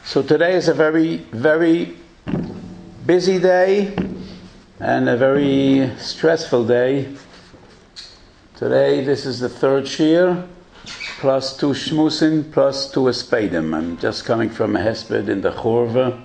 So today is a very, very busy day and a very stressful day. Today, this is the third shir, plus 2 shmusin, plus 2 espedim. I'm just coming from a hesped in the Chorva,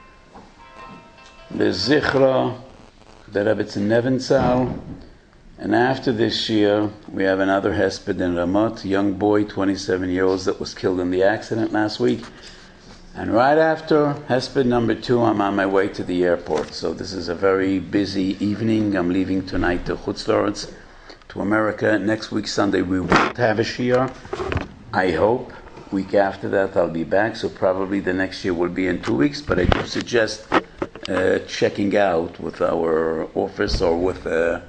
the Zichra, the Rebbetzin Nevenzahl, and after this year, we have another hesped in Ramat, young boy, 27 years old, that was killed in the accident last week. And right after hesped number 2, I'm on my way to the airport. So this is a very busy evening. I'm leaving tonight to Chutz La'aretz, to America. Next week, Sunday, we won't have a shir. I hope. Week after that, I'll be back. So probably the next year will be in 2 weeks. But I do suggest checking out with our office or with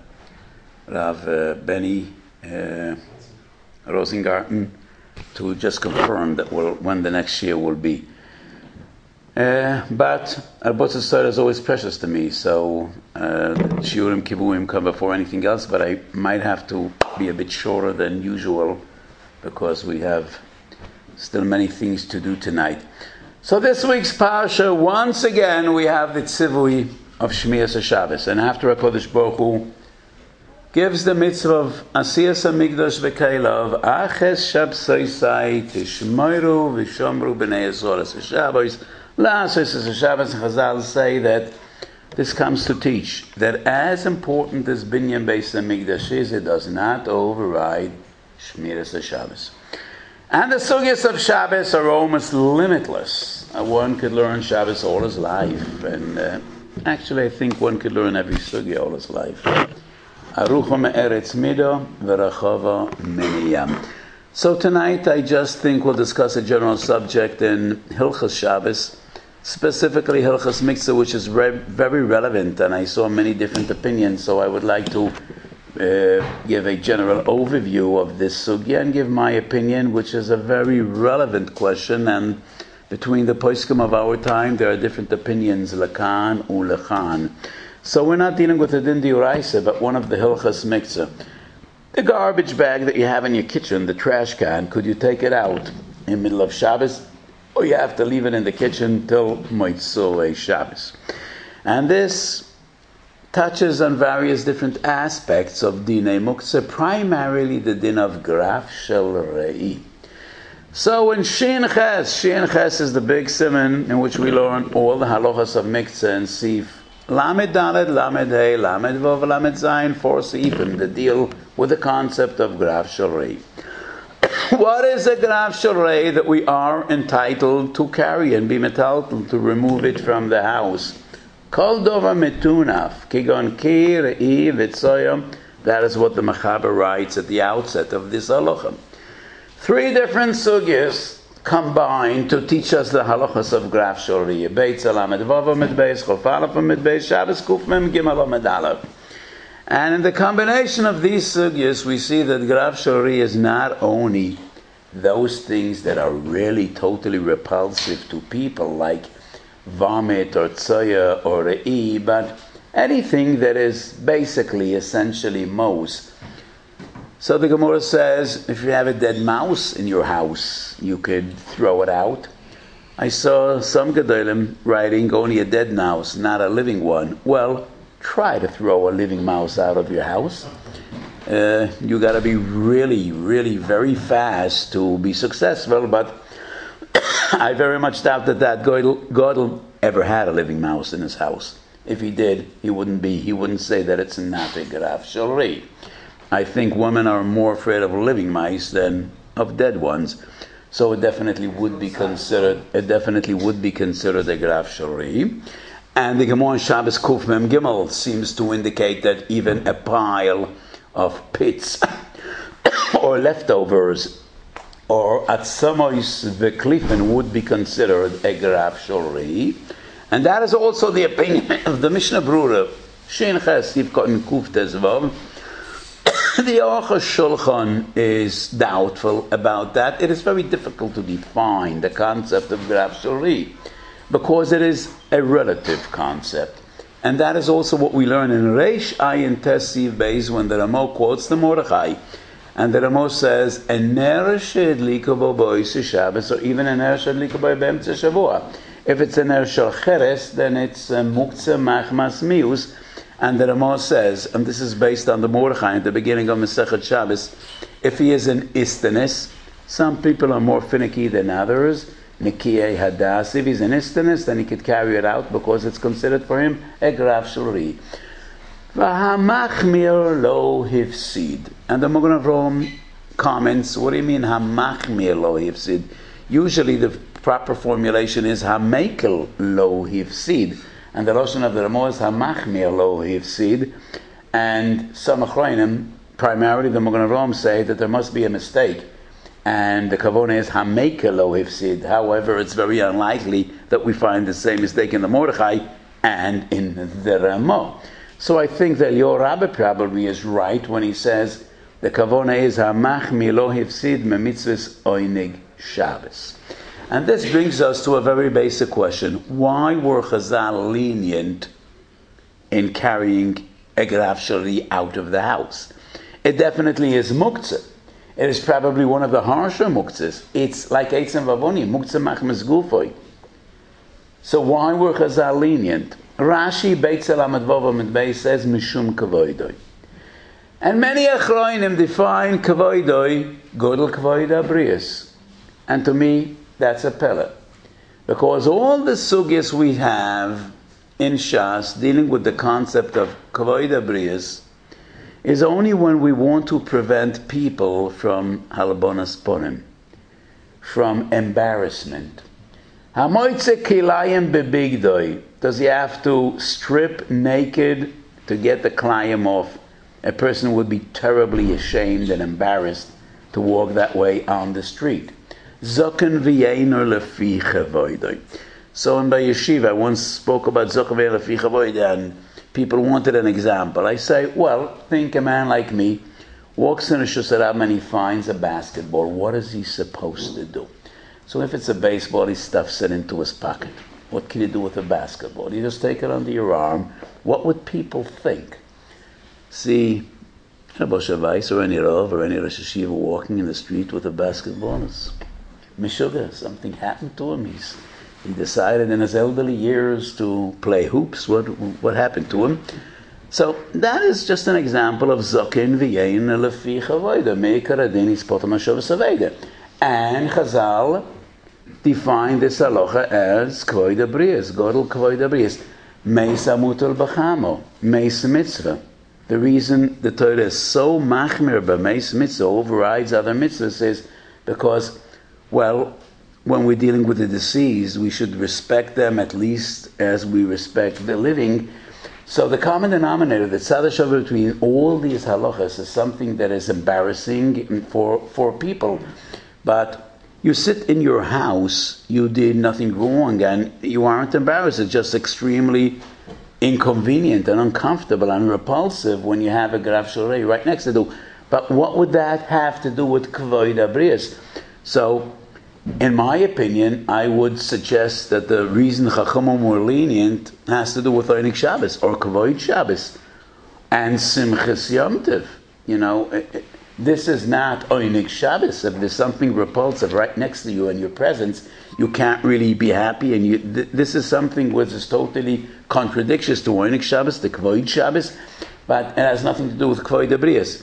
Rav Benny Rosengarten to just confirm that when the next year will be. But Arbot's Torah is always precious to me, so Shiurim Kivuim come before anything else, but I might have to be a bit shorter than usual because we have still many things to do tonight. So this week's Parsha, once again, we have the Tzivui of Shmiras HaShabbos, and after HaKadosh Baruch Hu gives the mitzvah of Asiyas HaMikdash V'Keilav, Aches Shabsoisai Tishmoiru V'Shomru B'nei Azoras HaShabbos. Last Shabbos, Chazal say that this comes to teach that as important as Binyan Beis HaMikdash is, it does not override Shmiras HaShabbos. And the sugyas of Shabbos are almost limitless. One could learn Shabbos all his life, and actually I think one could learn every sugya all his life. Arucha me'eretz mido v'rachava miniyam. So tonight I just think we'll discuss a general subject in Hilchas Shabbos, specifically Hilchas Miktzah, which is very relevant, and I saw many different opinions, so I would like to give a general overview of this sugya and give my opinion, which is a very relevant question, and between the poskim of our time there are different opinions, lekan u'lechan. So we're not dealing with a din d'oraisa, but one of the Hilchas Miktzah. The garbage bag that you have in your kitchen, the trash can, could you take it out in the middle of Shabbos? Or you have to leave it in the kitchen till Motzei Shabbos. And this touches on various different aspects of Dinei Muktzah, primarily the din of Graf Shel Rei. So in Shin Ches is the big siman in which we learn all the halachas of Miktzah and Sif. Lamed Dalet, Lamed Hey, Lamed Vov, Lamed Zayin, 4 Seifim, the deal with the concept of Graf Shel Rei. What is a Graf Shel Rei that we are entitled to carry and be metaltal to remove it from the house? Kol Dova Metunaf, Kigon Ki, Re'i, Vitzoyam. That is what the Mechaber writes at the outset of this halacha. 3 different sugyas combined to teach us the halachas of Graf Shel Rei. Beitz Alamed Vav Amid Beis, Chof Aleph Amid Beis, Shabbos Kuf Mem Gimel Amid Aleph. And in the combination of these sugyas, we see that Graf Shel Rei is not only those things that are really totally repulsive to people, like vomit or tzoya or re'i, but anything that is basically, essentially, mos. So the Gemara says, if you have a dead mouse in your house, you could throw it out. I saw some Gedolim writing only a dead mouse, not a living one. Well, try to throw a living mouse out of your house. You got to be really, really very fast to be successful, but I very much doubt that Gadol ever had a living mouse in his house. If he did, he wouldn't say that it's not a Graf Shel Rei. I think women are more afraid of living mice than of dead ones. So it definitely would be considered a Graf Shel Rei. And the Gemara in Shabbos Kuf Mem Gimel seems to indicate that even a pile of pits or leftovers or atzamois v'klifin would be considered a Graf Shel Rei. And that is also the opinion of the Mishnah Brura. Shin Ches Yivkot Kuf Tezvav. The Aruch Shulchan is doubtful about that. It is very difficult to define the concept of Graf Shel Rei because it is a relative concept. And that is also what we learn in Reish Ayin Tesiv Beis when the Ramo quotes the Mordechai. And the Ramos says, "Ener she'adlika bo b'ois Shabbos," or even ener she'adlika bo b'emtze shavua. If it's ener shel cheres, then it's muktzah machmas mius. And the Ramos says, and this is based on the Mordechai at the beginning of Masechet Shabbos, if he is an istanis, some people are more finicky than others. Nikiyei hadas. If he's an istanis, then he could carry it out because it's considered for him a graf shuri. V'hamachmir lo hifsid. And the Magen Avraham comments, what do you mean hamachmir lo hifsid? Usually the proper formulation is hamekel lo hifsid. And the Lashon of the Ramah is hamachmir lo hifsid. And some Achronim, primarily the Magen Avraham, say that there must be a mistake. And the Kavanah is hamekel lo hifsid. However, it's very unlikely that we find the same mistake in the Mordechai and in the Ramah. So I think that your Rabbi probably is right when he says the Kavanah is hamachmir lo hifsid me mitzvahs oinig Shabbos. And this brings us to a very basic question. Why were Chazal lenient in carrying a graf shari out of the house? It definitely is muktzah. It is probably one of the harsher muktzahs. It's like Eitzim Vavoni, muktzah machmas gufoi. So why were Chazal lenient? Rashi Beitz El Amud Vav Amud Beis says mishum kavoidoi. And many Achronim define kavoidoi, godel kavoid abrius. And to me, that's a pella. Because all the sugyas we have in Shas dealing with the concept of kavoid abrius is only when we want to prevent people from halabonas ponim, from embarrassment. Hamoitze kilayim bebigdoi. Does he have to strip naked to get the klayim off? A person would be terribly ashamed and embarrassed to walk that way on the street. Zoken v'yeiner lefi chavoidoi. So in the yeshiva, I once spoke about zoken v'yeiner lefi chavoidoi, and people wanted an example. I say, well, think a man like me walks in a shusarab and he finds a basketball. What is he supposed to do? So if it's a baseball, he stuffs it into his pocket. What can you do with a basketball? You just take it under your arm. What would people think? See Rabbi Shavais or any Rav or any Rosh Hashiva walking in the street with a basketball. It's Meshuggah. Something happened to him. He decided in his elderly years to play hoops. What happened to him? So that is just an example of Zokin v'yein lefi chavoida meikar adin ispotam hashavas aveda. And Chazal defined this halacha as kvoid abrius, godel kvoid abrius, meis amutal b'chamo, meis mitzvah. The reason the Torah is so machmir b'meis mitzvah, overrides other mitzvahs, is because, well, when we're dealing with the deceased, we should respect them at least as we respect the living. So the common denominator, the tzad hashavah between all these halachas, is something that is embarrassing for people. But you sit in your house, you did nothing wrong, and you aren't embarrassed. It's just extremely inconvenient and uncomfortable and repulsive when you have a graf shorei right next to you. But what would that have to do with kvoid abrius? So, in my opinion, I would suggest that the reason Chachamim were lenient has to do with Einik Shabbos or Kavoid Shabbos and Simchas Yom Tov. You know, this is not Einik Shabbos. If there's something repulsive right next to you in your presence, you can't really be happy. And this is something which is totally contradictory to Einik Shabbos, the Kavoid Shabbos, but it has nothing to do with Kavoid Abrius.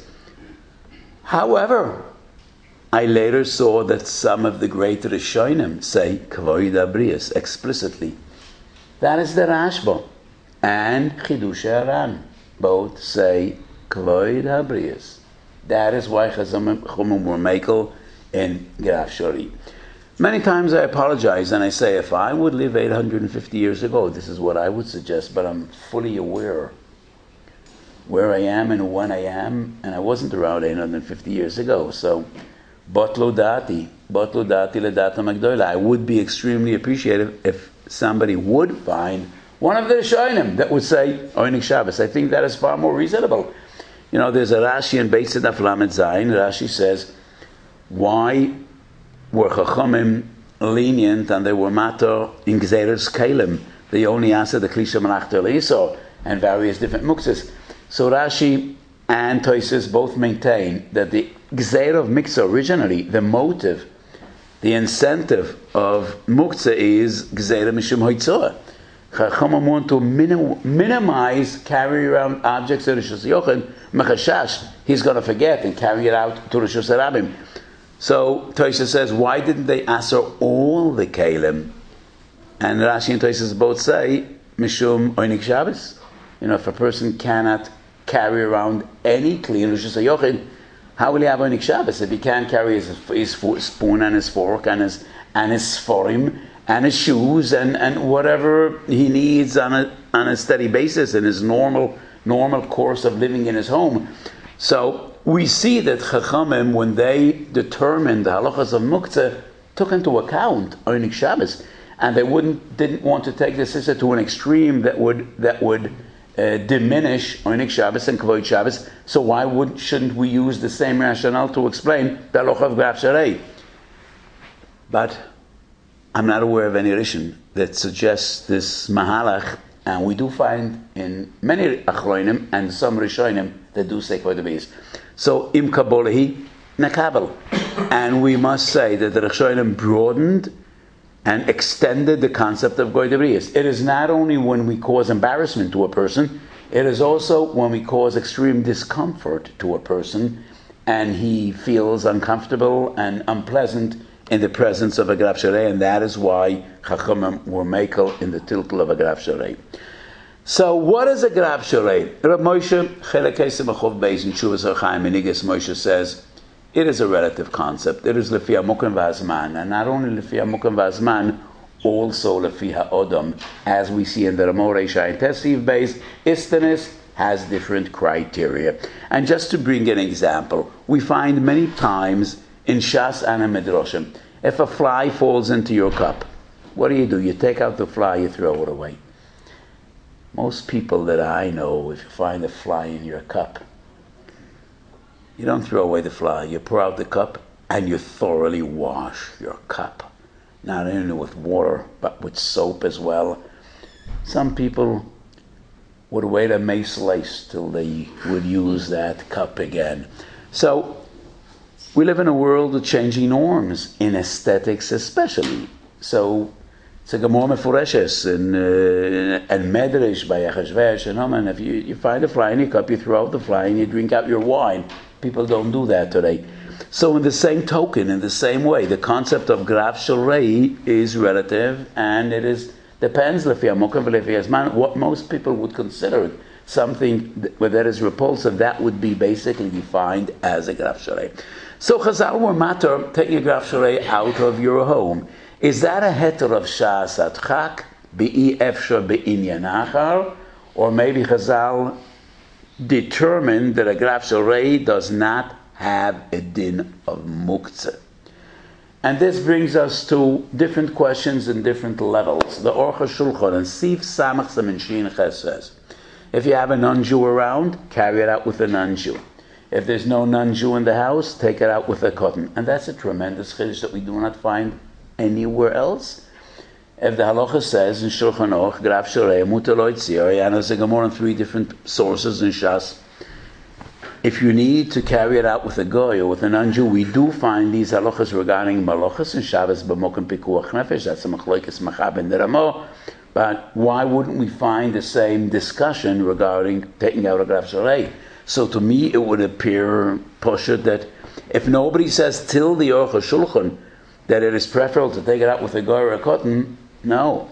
However, I later saw that some of the great Rishonim say Kavoid Abrius explicitly. That is the Rashba and Chidush Aran. Both say Kavoid Abrius. That is why Chachamim were makel in Graf Shori. Many times I apologize and I say, if I would live 850 years ago, this is what I would suggest, but I'm fully aware where I am and when I am, and I wasn't around 850 years ago. So, Botlo dati ledata magdoila. I would be extremely appreciative if somebody would find one of the Rishonim that would say Einik Shabbos. I think that is far more reasonable. You know, there's a Rashi in Beis Tzedaf Lamed Zayin. Rashi says, why were Chachamim lenient and they were matter in Gzeres Kalim? They only answered the Klisha Malachta Leisor and various different muktzes. So Rashi and Tosfos both maintain that the Gzeira of Miksa originally, the motive, the incentive of Muktzah is Gzeira Mishum Hoitzoah. Chachamim want to minimize carry around objects of Rishus Yochid, Mechashash, he's going to forget and carry it out to Rishus Harabim. So Tosha says, why didn't they answer all the Kalim? And Rashi and Tosha both say, Mishum Oinik Shabbos. If a person cannot carry around any Kli in Rishus Yochid, how will he have Oinik Shabbos if he can't carry his spoon and his fork and his Sforim and his shoes and whatever he needs on a steady basis in his normal course of living in his home? So we see that Chachamim, when they determined the halachas of Muktzah, took into account Oinik Shabbos, and they didn't want to take this issue to an extreme that would diminish Oinik Shabbos and Kavod Shabbos. So why shouldn't we use the same rationale to explain the halacha of Graf Sharei? But I'm not aware of any Rishon that suggests this mahalach, and we do find in many Achroinim and some Rishonim that do say Kavod Beis. So Im Kabolahi Nakabel, and we must say that the Rishonim broadened and extended the concept of Goy Debriyas. It is not only when we cause embarrassment to a person, it is also when we cause extreme discomfort to a person and he feels uncomfortable and unpleasant in the presence of a Graf Sharei, and that is why Chachamim were makel in the tiltul of a Graf Sharei. So what is a Graf Sharei? Rab Moshe Chelek Simachov Beis in Shuvas Chaim Menigas Moshe says, it is a relative concept. It is lefi hamukim v'azman, and not only lefi hamukim v'azman, also lefi ha'odam, as we see in the Ramor Reisha Tesiv base. Istanis has different criteria. And just to bring an example, we find many times in Shas and in Midrashim, if a fly falls into your cup, what do? You take out the fly, you throw it away. Most people that I know, if you find a fly in your cup, you don't throw away the fly. You pour out the cup and you thoroughly wash your cup. Not only with water, but with soap as well. Some people would wait a mace lace till they would use that cup again. So we live in a world of changing norms, in aesthetics especially. So it's a Gemara Mefureshes and Medrash by Achashverosh and Haman. If you find a fly in your cup, you throw out the fly and you drink out your wine. People don't do that today. So in the same token, in the same way, the concept of Graf Sharei is relative, and it depends what most people would consider something that is repulsive. That would be basically defined as a Graf Sharei. So Chazal were matter taking a Graf Sharei out of your home. Is that a heter of Shas Atchak Be'i Efshar Be'inyan Achar, or maybe Chazal determined that a Graf Sharei does not have a din of Muktzah? And this brings us to different questions in different levels. The Orcha Shulchan and Sif Samach Samin Shin Ches says, if you have a non-Jew around, carry it out with a non-Jew. If there's no non-Jew in the house, take it out with a cotton. And that's a tremendous chiddush that we do not find anywhere else. If the halacha says in Shulchan Aruch, Graf Sharei, Mutar Lo Yitzir, and there's a Gemara on 3 different sources in Shas, if you need to carry it out with a goy or with a non-Jew, we do find these halachas regarding malachas and Shabbos b'mokim pikuach nefesh. That's a machlokes machab and deramo. But why wouldn't we find the same discussion regarding taking out a Graf Sharei? So to me, it would appear poshut that if nobody says till the Orcha Shulchan that it is preferable to take it out with a goy or a cotton, no.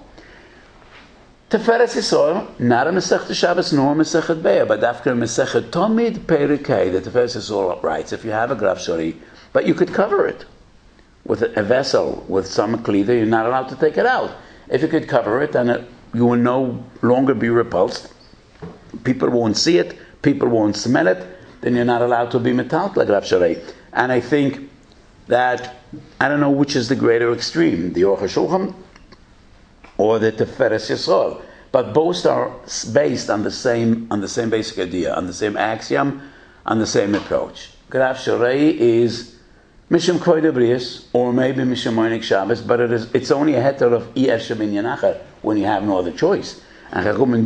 Teferes Yisrael, not a Masechet Shabbos nor Masechet Be'er, but after Masechet Tomid Perikei, the Teferes Yisrael writes, if you have a Graf Sharei, but you could cover it with a vessel, with some klida, you're not allowed to take it out. If you could cover it, then you will no longer be repulsed. People won't see it, people won't smell it, then you're not allowed to be metal like Graf Sharei. And I think that, I don't know which is the greater extreme, the Orcha Shulchan or the Teferes Yisrael, but both are based on the same basic idea, on the same axiom, on the same approach. Graf Sharei is Mishum Kavod Brius, or maybe Mishum Oinik Shabbos, but it's only a heter of Iyesha Binyan Achar when you have no other choice. And Chachamim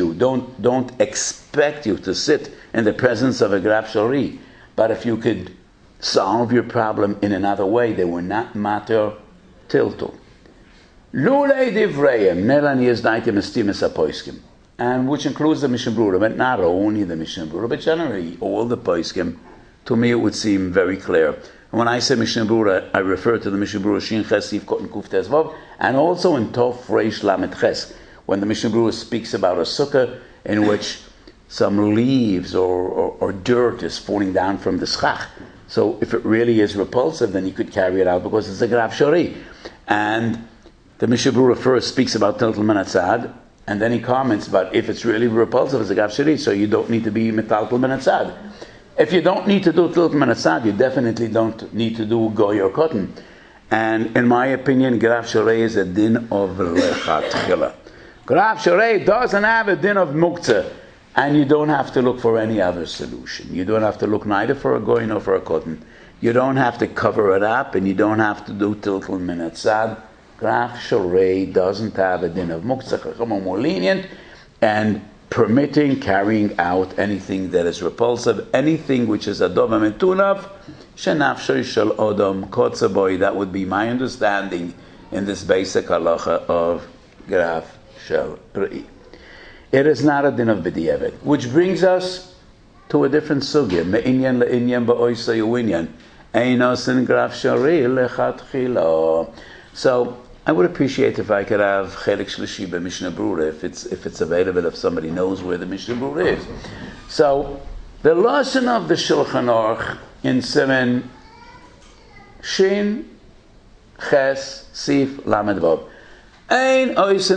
don't expect you to sit in the presence of a Graf Sharei. But if you could solve your problem in another way. They were not matter tiltul. Lulei divreim nelan yezdaitim estimis apoiskim, and which includes the Mishnah Berurah, but not only the Mishnah Berurah, but generally all the poiskim. To me, it would seem very clear. And when I say Mishnah Berurah, I refer to the Mishnah Berurah Shin Ches Sif Kot and Kuf Tes Vav, and also in Tov Reish Lamed Ches, when the Mishnah Berurah speaks about a sukkah in which some leaves or dirt is falling down from the schach. So if it really is repulsive, then you could carry it out because it's a Grav Shari. And the Mishnah Berurah first speaks about Tiltul Menatzad, and then he comments about if it's really repulsive, it's a Grav Shari, so you don't need to be Metaltul Menatzad. If you don't need to do Tiltul Menatzad, you definitely don't need to do Goy or Cotton. And in my opinion, Grav Shari is a din of Lechatchila. Grav Shari doesn't have a din of Muktzah. And you don't have to look for any other solution. You don't have to look neither for a goy nor for a cotton. You don't have to cover it up, and you don't have to do tiltul minatzad. Grav Shorei doesn't have a din of muktzah. Chachamim more lenient and permitting carrying out anything that is repulsive, anything which is adova metunav, shenafshoy shel odom kotzaboy. That would be my understanding in this basic halacha of Grav Shorei. It is not a din of b'diavad, which brings us to a different sugya. Me'inyan le'inyan ba'oisay u'inyan. Einos in Grav Shari lechatchila. So I would appreciate if I could have Chelik Shlishi by Mishnah Berurah, if it's available, if somebody knows where the Mishnah Berurah is. So the lesson of the Shulchan Aruch in Siman Shin Ches Sif Lamed Vav. And this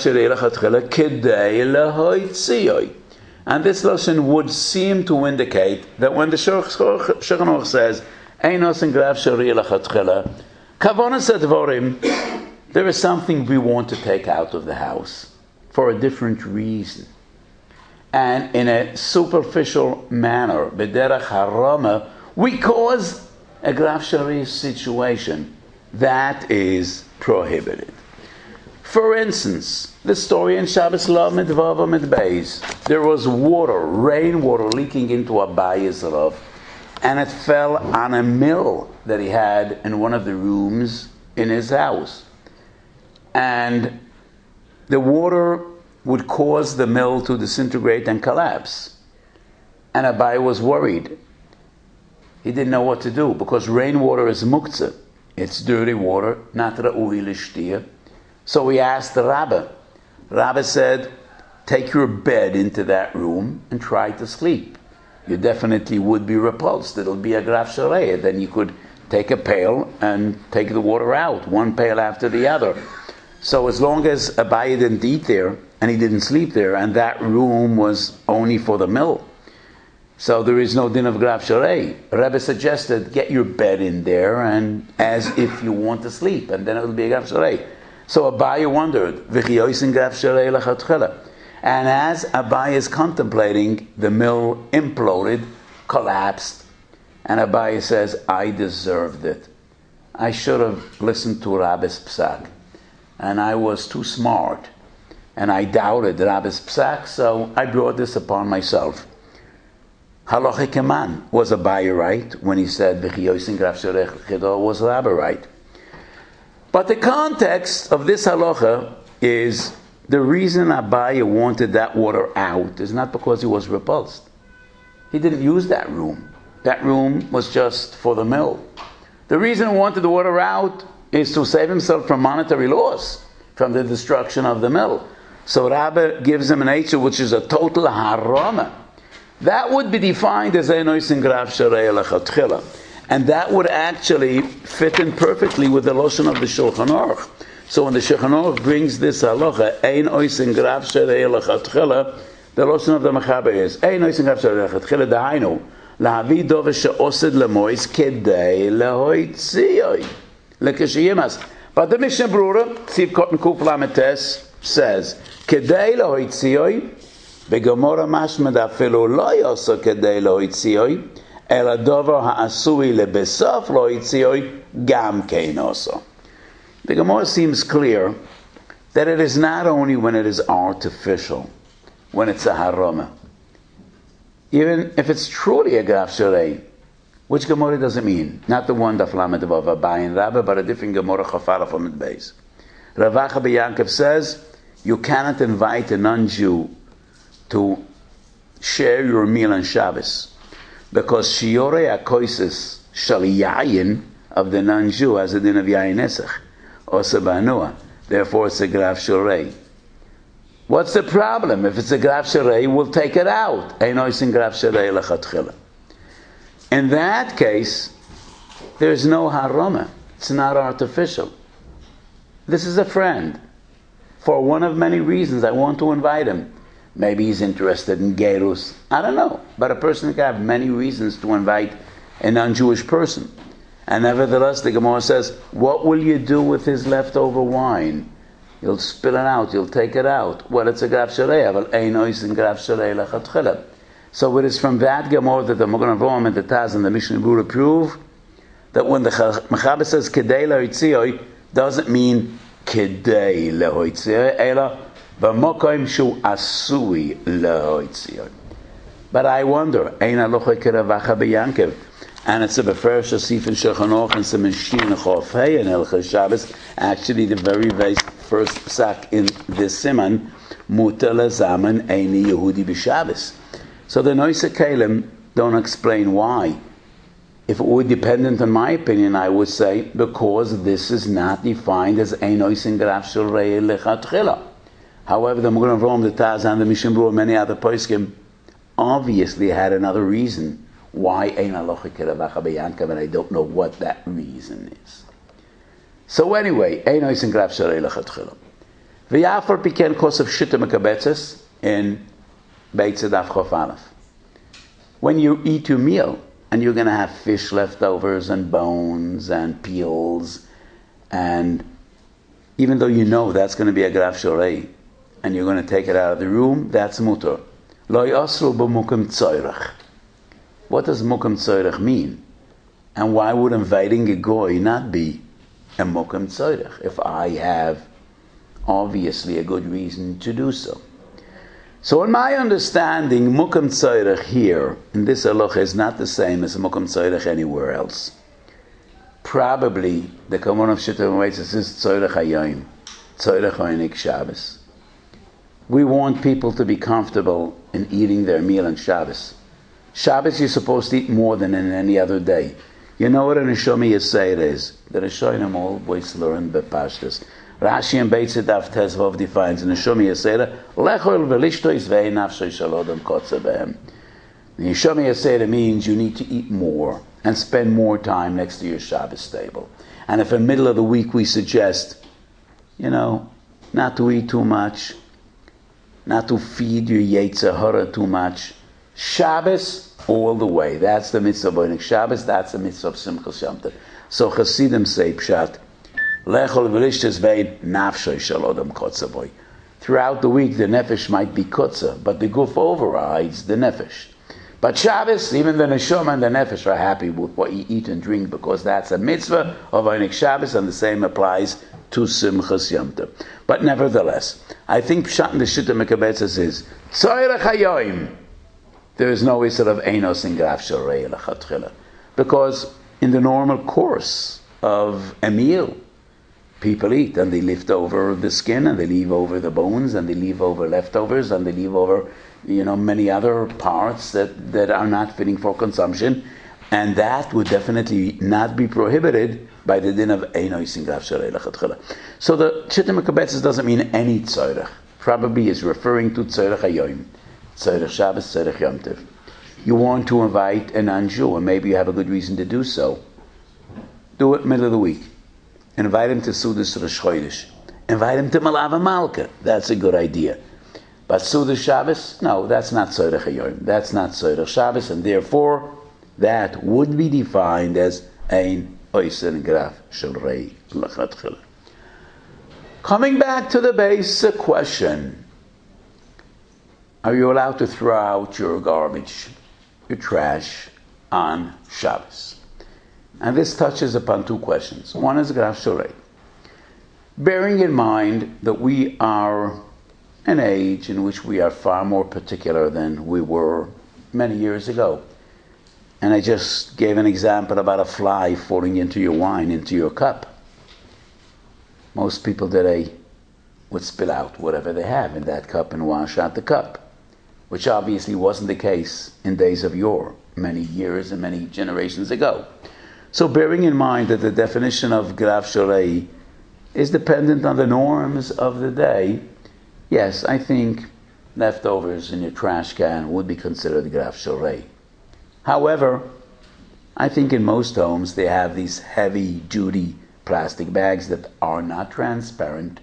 lesson would seem to indicate that when the Shulchan Aruch says there is something we want to take out of the house for a different reason, and in a superficial manner, b'derech harama, we cause a Grav Shari situation that is prohibited. For instance, the story in Shabbos Lamed Vav Amid Beis, there was rainwater leaking into Abaye's Rav, and it fell on a mill that he had in one of the rooms in his house. And the water would cause the mill to disintegrate and collapse. And Abaye was worried. He didn't know what to do, because rainwater is muktzah. It's dirty water, not ra'ui l'shtiyah. So he asked the Rabbah. Rabbah said, take your bed into that room and try to sleep. You definitely would be repulsed. It'll be a Grav Shari. Then you could take a pail and take the water out, one pail after the other. So as long as Abaye didn't eat there, and he didn't sleep there, and that room was only for the mill, so there is no din of Grav Shari. Rebbe suggested, get your bed in there, and as if you want to sleep, and then it will be a Grav Shari. So Abaye wondered, and as Abaye is contemplating, the mill imploded, collapsed, and Abaye says, I deserved it. I should have listened to Rabbi's psak, and I was too smart, and I doubted Rabbi's psak, so I brought this upon myself. Halachic man, was Abaye right when he said, was Rabbi right? But the context of this halacha is the reason Abaye wanted that water out is not because he was repulsed. He didn't use that room. That room was just for the mill. The reason he wanted the water out is to save himself from monetary loss, from the destruction of the mill. So Rabbi gives him an answer which is a total harama. That would be defined as Einois in Grav Shari lechatchila. And that would actually fit in perfectly with the lashon of the Shulchan Aruch. So when the Shulchan Aruch brings this halacha, Ein oisen Grav Shari lechatchila, the lashon of the Mechaber is Ein oisen Grav Shari lechatchila dahainu lahavi dove she'osed lemois kedei lehoitzioi lekeshiyemas. But the Mishnah Berurah, Siv Kotten Kuf Lametes, says kedei lehoitzioi beGemora mashmed afilu lo yosa kedei lehoitzioi El adover ha'asui lebesof lo itzioi gam kein oso. The Gemara seems clear that it is not only when it is artificial, when it's a harama. Even if it's truly a Grav Shari, Which Gemara does it mean? Not the one Daf Lamed Vav Abayin Rabba, but a different Gemara Chafara from the base. Ravacha B'Yankev says you cannot invite a non-Jew to share your meal on Shabbos because Shiorei HaKoises Shal Yayin of the non-Jew has a din of Yayin Esach or Sabanua. Therefore, it's a Graf Shorei. What's the problem? If it's a Graf Shorei, we'll take it out. Einoisin Graf Shorei Lechatchila. In that case, there's no haroma. It's not artificial. This is a friend. For one of many reasons, I want to invite him. Maybe he's interested in Gerus. I don't know. But a person can have many reasons to invite a non-Jewish person. And nevertheless, the Gemara says, what will you do with his leftover wine? You'll spill it out. You'll take it out. Well, it's a Graf Shorei, but Einois in Graf Shorei Lechatchila. So it is from that Gemara that the Magen Avraham and the Taz and the Mishnah Berurah prove that when the Mechaber says Kedei Lehoitzioi, doesn't mean Kedei Lehoitzioi, ela b'mokom shu asui lehoitzioi. But I wonder, Ein Alocha Keravacha B'Yankev, and it's a Beferish Asif in Shulchan Aruch and some Mashiach Chof Hey and Hilchos Shabbos. Actually, the very first psak in this siman, Mutar Lezaman Eini Yehudi B'Shabbos. So the Noisei Kalim don't explain why. If it were dependent on my opinion, I would say because this is not defined as Einoisin Graf Shorei Lechatchila. However, the Magen Avraham, the Taz, and the Mishnah Berurah, many other poskim obviously had another reason why Ein Alocha Keravacha B'Yankev, and I don't know what that reason is. So anyway, Einoisin Graf Shorei Lechatchila. V'yafar piken kosav shita mekabetzes in Beit Tzedaf Chof Aleph. When you eat your meal, and you're going to have fish leftovers and bones and peels, and even though you know that's going to be a Graf Shorei, and you're going to take it out of the room, that's mutar. Lo yasru b'mukim tzoyrach. What does mukim tzoyrach mean? And why would inviting a goy not be a mukim tzoyrach if I have obviously a good reason to do so? So in my understanding, Mukim Tzoyrech here, in this halacha, is not the same as Mukim Tzoyrech anywhere else. Probably, the Kaman of Shittim Meitzes is Tzoyrech Hayom, Tzoyrech Hoinik Shabbos. We want people to be comfortable in eating their meal on Shabbos. Shabbos you're supposed to eat more than in any other day. You know what an Neshama Yisayir is? The Rishonim always learn Bepashtas. Rashi and Beit Tzedaf Tezvav defines in the Neshama Yisera lechol velishtois ve'ei nafshay shalodam kotze behem. The Neshama Yisera means you need to eat more and spend more time next to your Shabbos table. And if in the middle of the week we suggest, not to eat too much, not to feed your Yetzer Hara too much, Shabbos all the way. That's the mitzvah of Boinik Shabbos. That's the mitzvah of Simchas Yom Tov. So Hasidim say pshat. Throughout the week, the nefesh might be kutza, but the guf overrides the nefesh. But Shabbos, even the neshama and the nefesh are happy with what you eat and drink because that's a mitzvah of Einik Shabbos, and the same applies to Simchas Yom Tov. But nevertheless, I think pshat in the Shita Mekabetzes is Tzoyrech Hayom. There is no issue of Einos in Graf Shorei Lechatchila, because in the normal course of a meal, people eat and they lift over the skin and they leave over the bones and they leave over leftovers and they leave over many other parts that are not fitting for consumption, and that would definitely not be prohibited by the din of Einois in Graf Shorei Lechatchila. So the Shittim Mekabetzes doesn't mean any tzorech. Probably is referring to tzorech hayom, tzorech Shabbos, tzorech Yom Tov. You want to invite a non-Jew, and maybe you have a good reason to do so. Do it middle of the week. Invite him to Sudas Rosh Chodesh. Invite him to Malava Malka. That's a good idea. But Sudas Shabbos, no, that's not Tzorech Hayom. That's not Tzorech Shabbos, and therefore that would be defined as Ein Oisen Graf Shorei Lechatchila. Coming back to the basic question, are you allowed to throw out your garbage, your trash, on Shabbos? And this touches upon two questions. One is Graf Shorei. Bearing in mind that we are an age in which we are far more particular than we were many years ago. And I just gave an example about a fly falling into your wine, into your cup. Most people today would spill out whatever they have in that cup and wash out the cup, which obviously wasn't the case in days of yore, many years and many generations ago. So bearing in mind that the definition of Graf Shorei is dependent on the norms of the day, yes, I think leftovers in your trash can would be considered Graf Shorei. However, I think in most homes they have these heavy-duty plastic bags that are not transparent,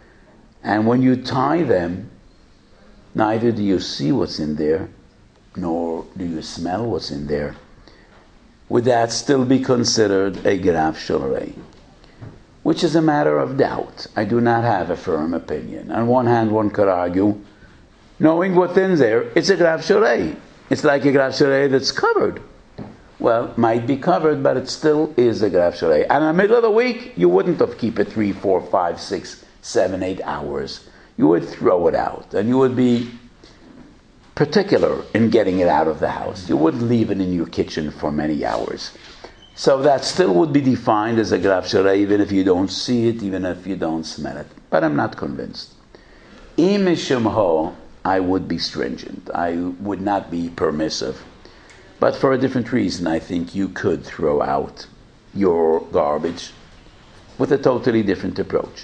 and when you tie them, neither do you see what's in there, nor do you smell what's in there. Would that still be considered a Graf Shorei? Which is a matter of doubt. I do not have a firm opinion. On one hand, one could argue, knowing what's in there, it's a Graf Shorei. It's like a Graf Shorei that's covered. Well, might be covered, but it still is a Graf Shorei. And in the middle of the week, you wouldn't have keep it 3, 4, 5, 6, 7, 8 hours. You would throw it out, and you would be particular in getting it out of the house. You wouldn't leave it in your kitchen for many hours. So that still would be defined as a Graf Shorei, even if you don't see it, even if you don't smell it. But I'm not convinced. Im mishum ho, I would be stringent. I would not be permissive. But for a different reason, I think you could throw out your garbage with a totally different approach.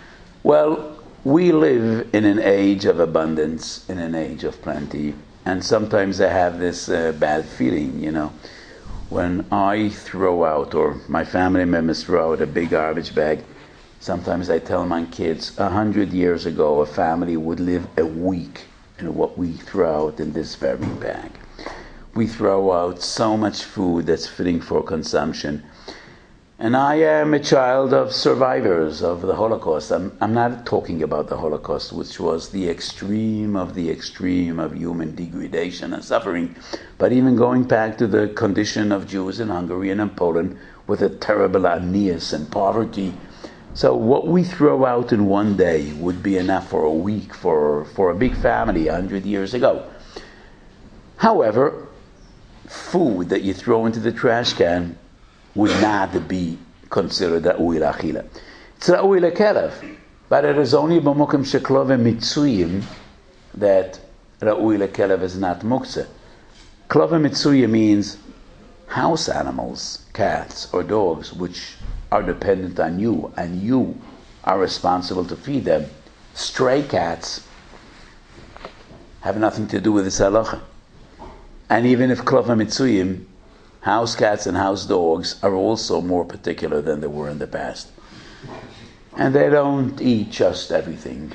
Well, we live in an age of abundance, in an age of plenty, and sometimes I have this bad feeling, when I throw out, or my family members throw out a big garbage bag. Sometimes I tell my kids, 100 years ago, a family would live a week in what we throw out in this very bag. We throw out so much food that's fitting for consumption. And I am a child of survivors of the Holocaust. I'm not talking about the Holocaust, which was the extreme of human degradation and suffering, but even going back to the condition of Jews in Hungary and in Poland with a terrible aeneas and poverty. So what we throw out in one day would be enough for a week for a big family 100 years ago. However, food that you throw into the trash can would not be considered ra'ui l'achila. It's ra'ui l'kelev, but it is only b'mokim sheklove mitzuyim that ra'ui l'kelev is not muktzeh. Klove mitzuyim means house animals, cats or dogs, which are dependent on you, and you are responsible to feed them. Stray cats have nothing to do with this halacha. And even if klove mitzuyim, house cats and house dogs are also more particular than they were in the past. And they don't eat just everything.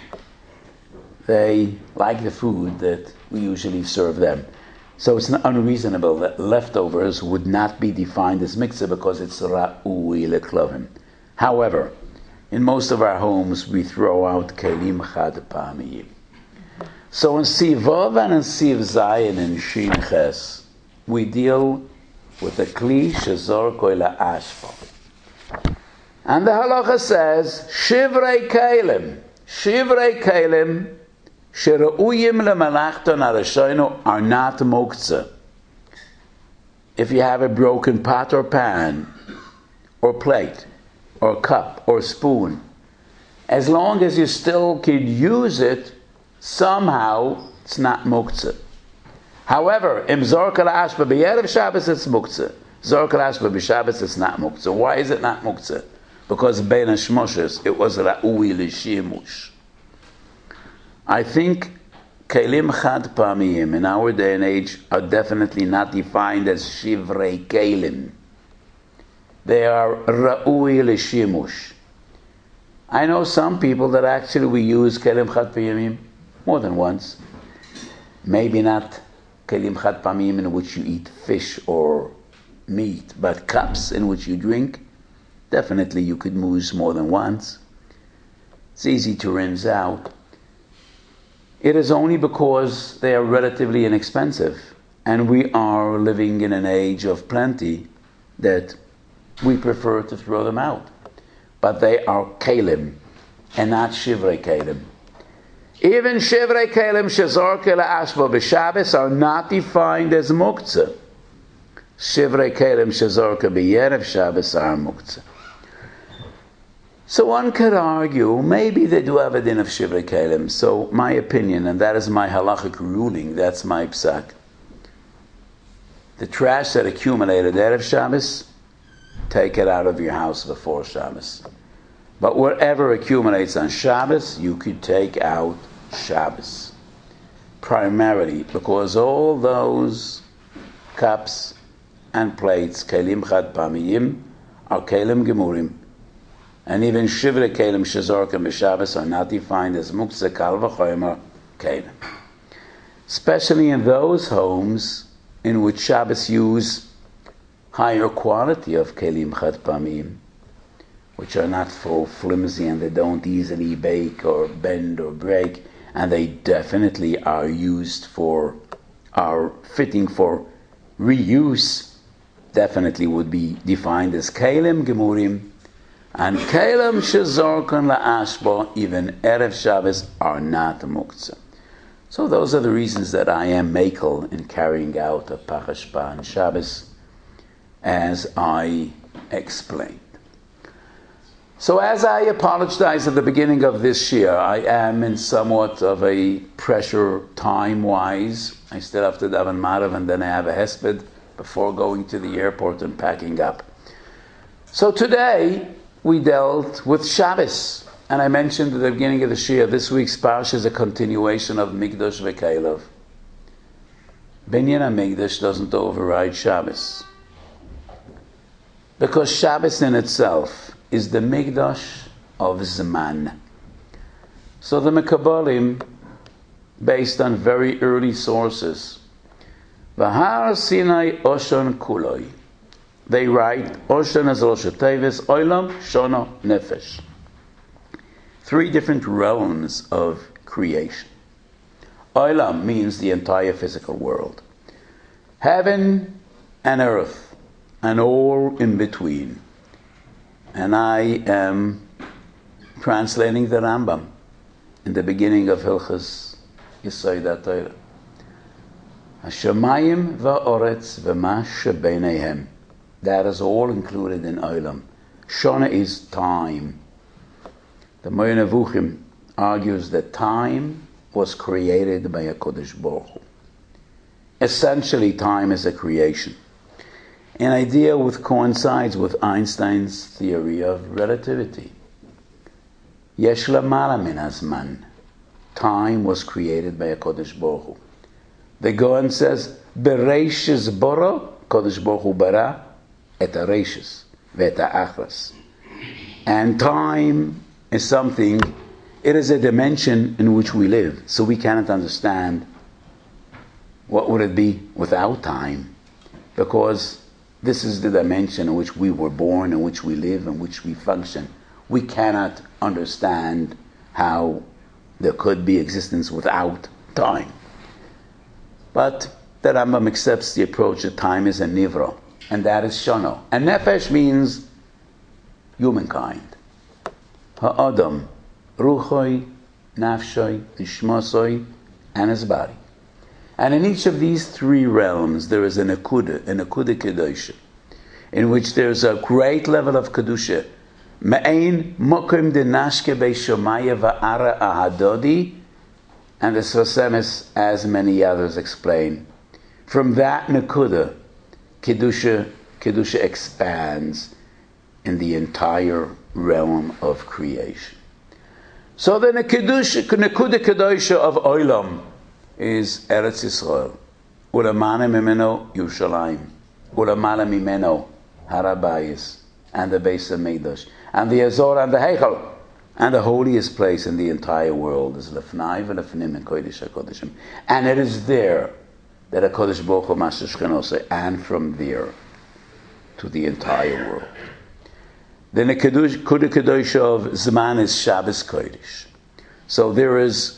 They like the food that we usually serve them. So it's not unreasonable that leftovers would not be defined as mikzeh because it's ra'ui leklovim. However, in most of our homes we throw out kelim chad pa'amiyim. So in Siv Vav and in Siv Zayin and Shin Ches, we deal with the kli shezor koila ashpa. And the halacha says, shivrei kelim shereuyim lemalachton arashoinu are not moktzeh. If you have a broken pot or pan, or plate, or cup, or spoon, as long as you still can use it, somehow it's not moktzeh. However, im zorkel ashba b'yerev Shabbos it's muktzeh. Zorkel ashba b'Shabbos it's not muktzeh. Why is it not muktzeh? Because bein hashmoshes it was ra'ui l'shimush. I think kelim chad pa'amiyim in our day and age are definitely not defined as shivrei kelim. They are ra'ui l'shimush. I know some people that actually we use kelim chad pa'amiyim more than once. Maybe not kelim chad pa'amiyim in which you eat fish or meat, but cups in which you drink, definitely you could use more than once. It's easy to rinse out. It is only because they are relatively inexpensive and we are living in an age of plenty that we prefer to throw them out. But they are kelim and not shivrei kelim. Even shivrei kelim shezorke la'ashba b'Shabbos are not defined as muktzeh. Shivrei Kelim Shezorka B'Yerev Shabbos are muktzah. So one could argue, maybe they do have a din of Shivrei Kelim. So my opinion, and that is my halachic ruling, that's my psak. The trash that accumulated Erev Shabbos, take it out of your house before Shabbos. But whatever accumulates on Shabbos, you could take out Shabbos. Primarily because all those cups and plates, kelim chad pamiyim, are kelim gemurim. And even shivrei kelim shezorkim b'Shabbos are not defined as muktzah kal v'chomer kelim. Especially in those homes in which Shabbos use higher quality of kelim chad pamiyim, which are not so flimsy and they don't easily bake or bend or break, and they definitely are fitting for reuse, definitely would be defined as kelim gemurim, and kelim shezorkan la'ashba, even Erev Shabbos, are not muktzah. So those are the reasons that I am makel in carrying out a pachashpa on Shabbos, as I explained. So as I apologized at the beginning of this year, I am in somewhat of a pressure time-wise. I still have to daven Marav, and then I have a hesped before going to the airport and packing up. So today we dealt with Shabbos, and I mentioned at the beginning of the Shia, this week's parsha is a continuation of Mikdash V'Keilav. Binyan HaMikdash doesn't override Shabbos, because Shabbos in itself is the Mikdash of Zman. So the Mekabalim, based on very early sources, V'har Sinai Oshon Kuloi, they write, Oshon as Rosh Tevis, Olam, Shona, Nefesh. 3 different realms of creation. Olam means the entire physical world. Heaven and earth, and all in between. And I am translating the Rambam in the beginning of Hilchas Yesod HaTorah. Hashemayim va'oretz v'ma shebeineihem. That is all included in Olam. Shona is time. The Moed Nevuchim argues that time was created by HaKadosh Baruch Hu. Essentially, time is a creation. An idea which coincides with Einstein's theory of relativity. Yesh lamala min hazman. Time was created by HaKadosh Baruch Hu. The Goan says, Bereishis bara, Kadosh Baruch Hu bara, et ha-reishis, ve'et ha-achras. And time is something, it is a dimension in which we live, so we cannot understand what would it be without time, because this is the dimension in which we were born, in which we live, in which we function. We cannot understand how there could be existence without time. But the Rambam accepts the approach that time is a nivra, and that is shono. And nefesh means humankind. Ha'adam, ruchoi, nafshoi, nishmasoi, and his body. And in each of these 3 realms, there is an akudah kedusha, in which there is a great level of kedusha. Me'ein mokim de nashke be'shomaya va'ara ahadodi, and the Sfasemis, as many others explain. From that nekuda, kedusha expands in the entire realm of creation. So the nekuda kedusha of Olam is Eretz Yisrael. Ulamana mimeno Yerushalayim. Ulamala mimeno Har HaBayis, and the Beis HaMikdash, and the Azor and the Heichal, and the holiest place in the entire world is Lefnai v'Lefnim and Kodesh HaKodeshim. And it is there that HaKadosh Baruch Hu Masher Shchenoseh, and from there to the entire world. The Nekuda Kedusha of Zman is Shabbos Kodesh. So there is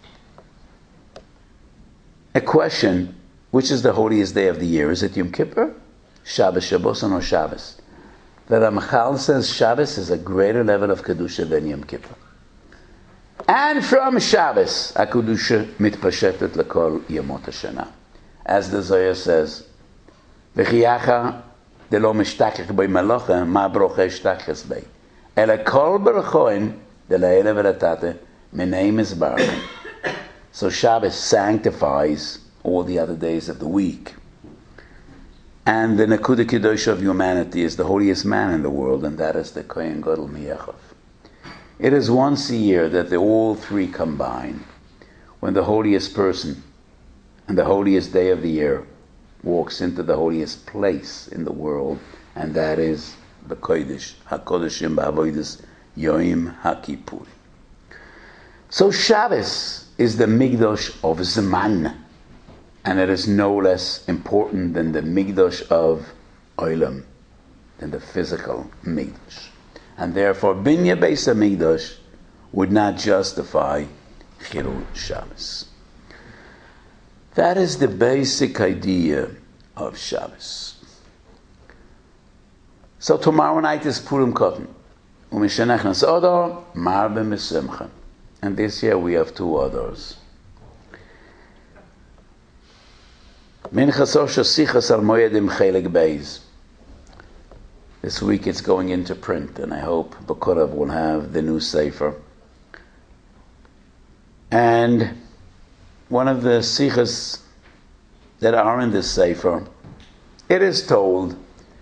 a question, which is the holiest day of the year? Is it Yom Kippur, Shabbos, Shabboson, or Shabbos? The Ramchal says Shabbos is a greater level of Kedusha than Yom Kippur. And from Shabbos, HaKedusha mitpashetet l'kol yamot hashana. As the Zohar says, V'chiyacha de lo mishtakech b'y malacha ma broche shtakches b'y. Ele kol b'rechoin de le'ele v'letate menei mizbarchen. So Shabbos sanctifies all the other days of the week. And the Nekuda Kedosh of humanity is the holiest man in the world, and that is the Kohen Gadol Miyachav. It is once a year that all three combine, when the holiest person and the holiest day of the year walks into the holiest place in the world, and that is the Kodesh HaKodeshim Ba'avodas Yom HaKippur. So Shabbos is the Migdosh of Zman, and it is no less important than the Migdosh of Olam, than the physical Migdosh. And therefore, Binya Beis HaMikdash would not justify Chilul Shabbos. That is the basic idea of Shabbos. So tomorrow night is Purim Katan. U'mishenechnas Adar, Marbe Mesimcha. And this year we have two others. Minchas Osher Sichas Al Moedim Chelik Beis. This week it's going into print, and I hope B'Korav will have the new Sefer. And one of the Sichas that are in this Sefer, it is told,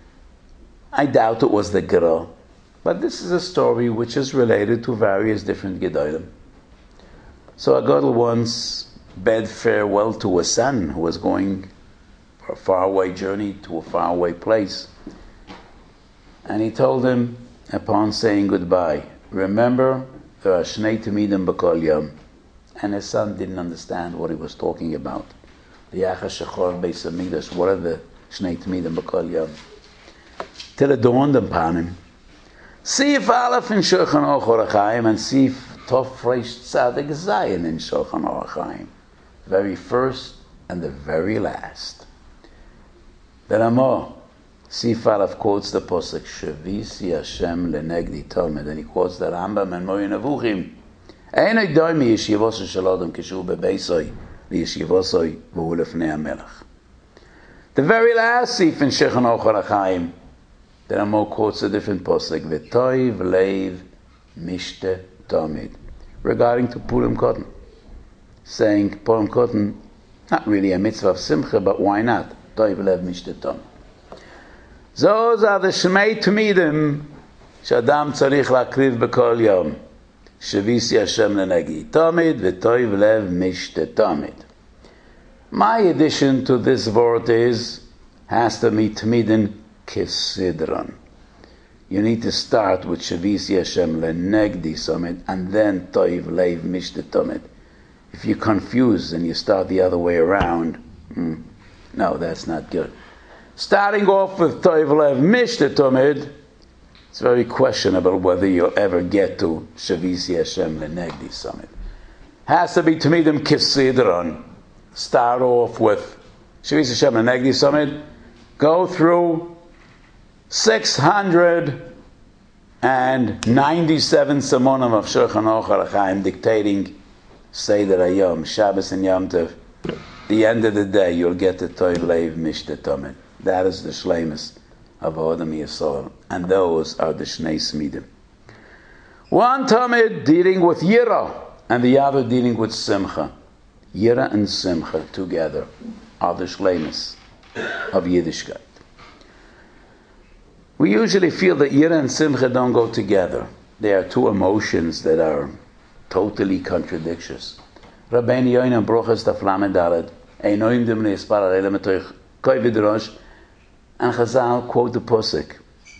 I doubt it was the Gra, but this is a story which is related to various different Gedolim. So a Gadol once bade farewell to a son who was going for a faraway journey to a faraway place. And he told him, upon saying goodbye, remember, there are Shnei Tamidim B'Kol Yom. And his son didn't understand what he was talking about. The Yacha Shechor Beis HaMikdash, what are the Shnei Tamidim B'Kol Yom? Till it dawned upon him. Sif Aleph in Shulchan Aruch Orach Chaim and Sif Tov Reish Tzadik Zayin in Shulchan Aruch Chaim. Very first and the very last. The Ramah, Sif Aleph quotes the Posek, Shavisi Hashem lenegdi Talmud, and he quotes the Rambam and Moyin Avuchim. Ein oidoi mi yeshivosoi shel Adam kishu bebeisoi liyeshivosoi v'hu lefnei HaMelech. The very last Sif in Shulchan Aruch Orach Chaim, the Ramah quotes a different Posek, V'toiv leiv mishte tamid, regarding to Purim Katan, saying Purim Katan, not really a mitzvah of Simcha, but why not? Toiv leiv mishte tamid. Those are the Shmei Tamidim Shadam Tzarich Lakriv B'Kol Yom. Shavisi Hashem Lenegi Tamid V'Toiv Lev Mishte Tamid. My addition to this word has to be Tamidin Kesidron. You need to start with Shavisi Hashem Lenegdi Tamid and then Toiv Lev Mishte Tamid. If you're confused and you start the other way around, no, that's not good. Starting off with Toiv Lev Mishte Tamid, it's very questionable whether you'll ever get to Shavisi Hashem Lenegdi Tamid. Has to be Tamidim Kisidron. Start off with Shavisi Hashem Lenegdi Tamid. Go through 697 Simonim of Shulchan Aruch Orach Chaim dictating Seder Hayom, Shabbos and Yom Tov. The end of the day, you'll get to Toiv Lev Mishte Tamid. That is the Shleimus of Adam Yisrael, and those are the Shnei Smidim. One Tamid dealing with Yira, and the other dealing with Simcha. Yira and Simcha together are the Shleimus of Yiddishkeit. We usually feel that Yira and Simcha don't go together. They are two emotions that are totally contradictions. Rabbeinu Yoina Brochas Daf Lamed Daled, Einoim Dim Leispar Alei Metoich Koi Vidrosh. And Chazal quote the Posek,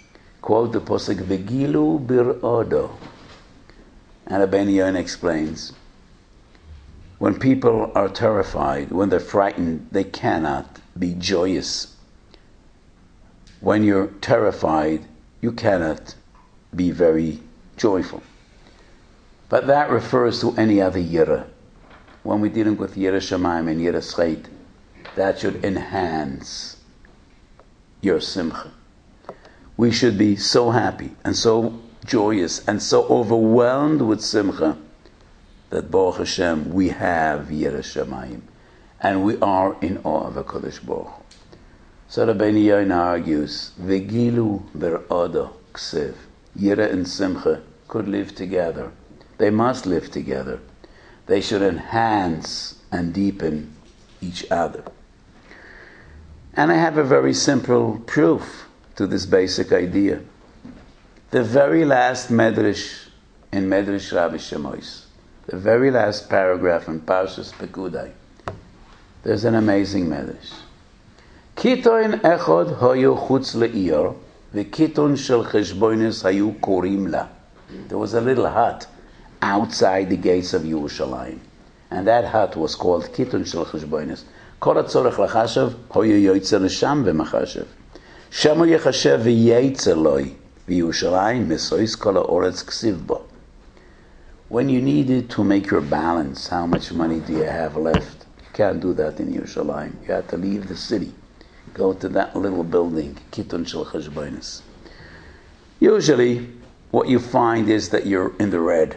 V'gilu bir odo. And Rabbeinu Yoina explains, when people are terrified, when they're frightened, they cannot be joyous. When you're terrified, you cannot be very joyful. But that refers to any other Yira. When we're dealing with Yira Shamayim and Yira Scheit, that should enhance your Simcha. We should be so happy and so joyous and so overwhelmed with Simcha that Baruch Hashem, we have Yira Shamayim and we are in awe of HaKadosh Baruch Hu. So Rabbeinu Yonah argues, V'gilu v'r'odo ksev. Yira and Simcha could live together. They must live together. They should enhance and deepen each other. And I have a very simple proof to this basic idea. The very last medrash in Medrash Rabbi Shemois, the very last paragraph in Parshas Pekudai, there's an amazing medrash. Kiton echod hoyu chutz le'ir, v'kiton shel cheshbonis hayu korim la. There was a little hut outside the gates of Yerushalayim, and that hut was called Kiton shel cheshbonis. Kol hatzorech lachashav hoyu yoytzer l'sham v'machashav. Shemo yechashev v'yetzer loi v'Yerushalayim mesois kol ha'oretz ksiv bo. When you needed to make your balance, how much money do you have left? You can't do that in Yerushalayim. You have to leave the city. Go to that little building, Kiton Shel Cheshbonis. Usually, what you find is that you're in the red.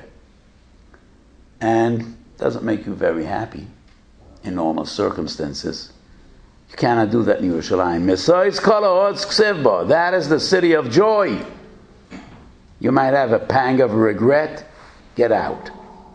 And doesn't make you very happy in normal circumstances. You cannot do that in Yerushalayim. Mesois kol ha'oretz ksiv bo. That is the city of joy. You might have a pang of regret. Get out.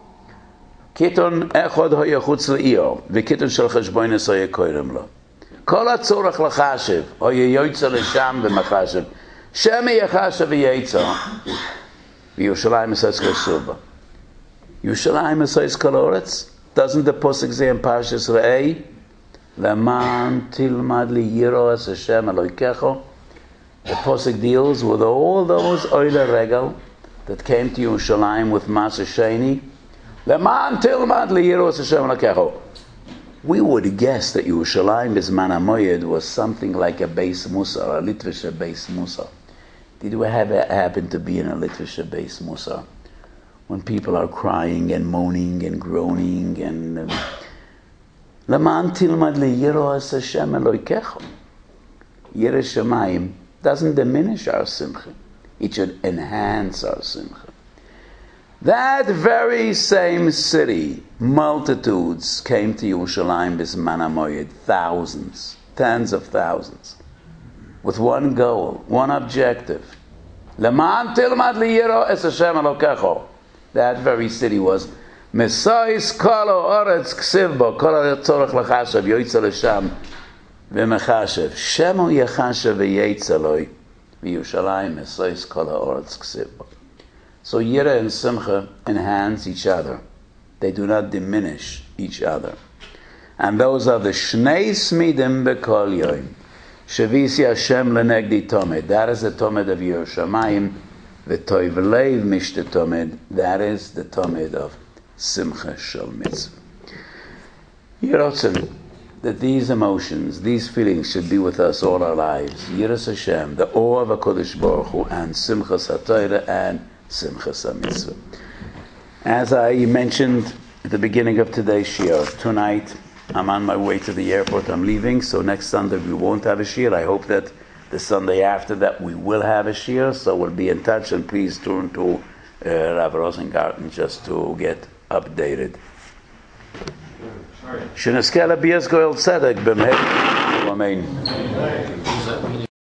Kiton echod hoya chutz le'ir, v'kiton shel cheshbonis hoya koyrem lo. Kol hatzorach lachashiv, hoya yoytzer l'sham v'machashiv. Shemi yachashiv v'yetzer. V'Yerushalayim esois kol suba. Yerushalayim esois kol ha'oretz. Doesn't the pasuk say in Parshas Re'ei, Leman tilmad li'yiro es Hashem Elokecho? The pasuk deals with all those oile regal that came to Yerushalayim with Masa Sheni. Leman tilmad li'yiro es Hashem Elokecho. We would guess that Yerushalayim Bizman HaMoyed was something like a Beis Musar, a Litvisha Beis Musar. Did we ever happen to be in a Litvisha Beis Musar? When people are crying and moaning and groaning and Leman tilmad li'yiro es Hashem Elokecho. Yireh Shamayim doesn't diminish our simcha. It should enhance our simcha. That very same city, multitudes came to Yerushalayim Bizman HaMoyed, thousands, tens of thousands, with one goal, one objective. Leman tilmad li'yiro es Hashem Elokecho. That very city was Mesois kol ha'oretz ksiv bo, kol hatzorech lachashav, yoytzer l'sham v'mechashav. Shemo yechashav v'yetzer loi, v'Yerushalayim mesois kol ha'oretz ksiv bo. So Yira and Simcha enhance each other. They do not diminish each other. And those are the Shnei Smidim B'Kol Yoim. Shavisi Hashem Lenegdi Tomed. That is the Tomed of Yerushalayim. V'Toiv Leiv Mishte Tomed. That is the Tomed of Simcha Shel Mitzvah. Yerotzen, that these emotions, these feelings should be with us all our lives. Yiras Hashem, the awe of HaKadosh Baruch Hu, and Simchas HaTorah, and Simchas HaMitzvah. As I mentioned at the beginning of today's shiur, tonight I'm on my way to the airport. I'm leaving, so next Sunday we won't have a shiur. I hope that the Sunday after that we will have a shiur, so we'll be in touch, and please turn to Rav Rosengarten just to get updated. Sheneskela Bias Goel Tzedek B'mei. Amen.